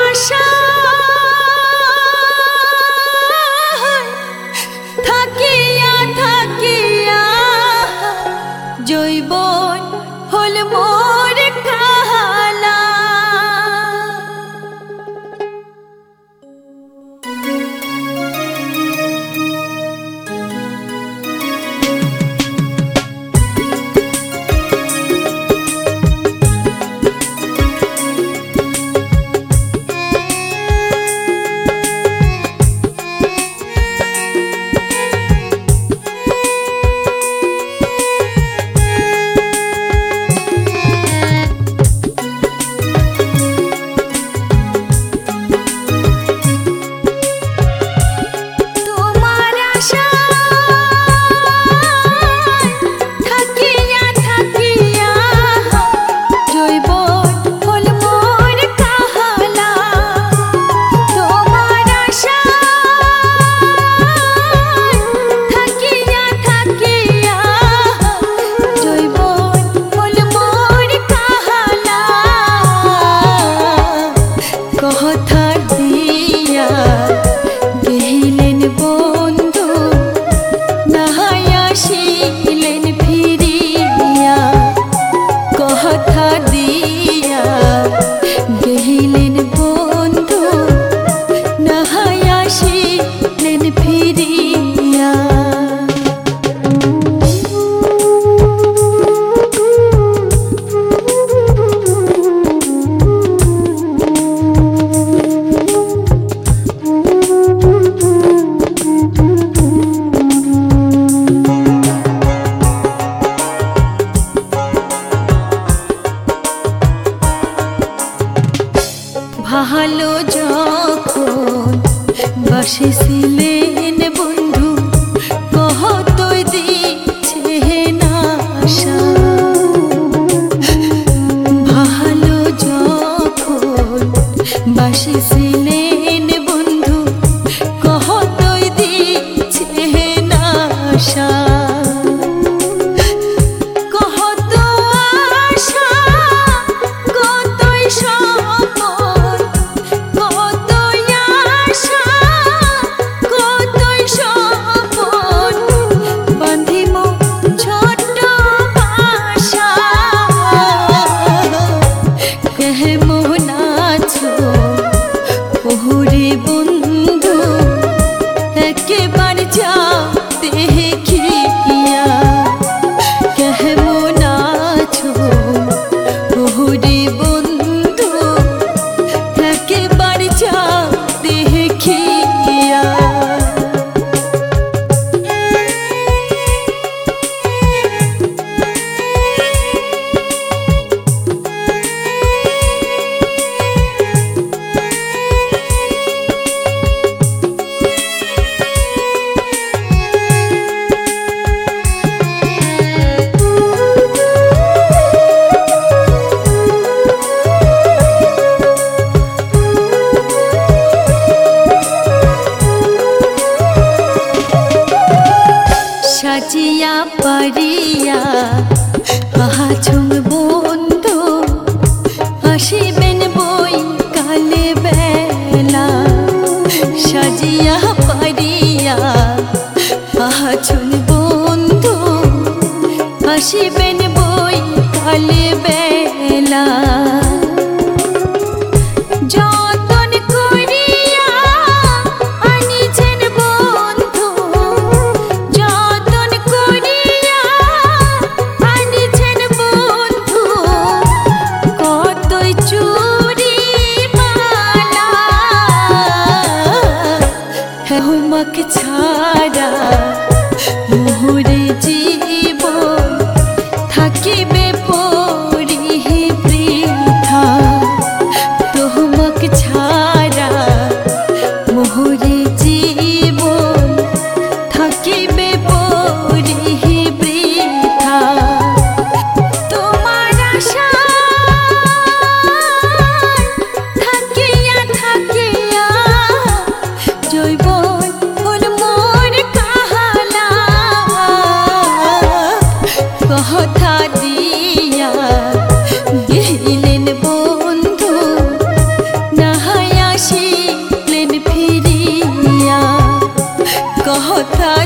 আশা থাকিয়া থাকিয়া জৈবন হল মোর কালা। ভালো যখন বাসিছিলেন বন্ধু কহতই দিচ্ছে না আশা। ভালো যখন বাসিছিলেন বন্ধু কহতই দিচ্ছে না আশা। বন্ধু একেবার যা দেখিয়া কেমন আছো ওরে বন্ধু একেবার যা দেখিয়া। সাজিয়া পারিয়া আছুম বন্ধু আসিবেন বই কালে বেলা। সাজিয়া পারিয়া আছুম বন্ধু আসিবেন বই কালে বেলা। তোমাকে ছাড়া মোহরে জীবন থাকে কথা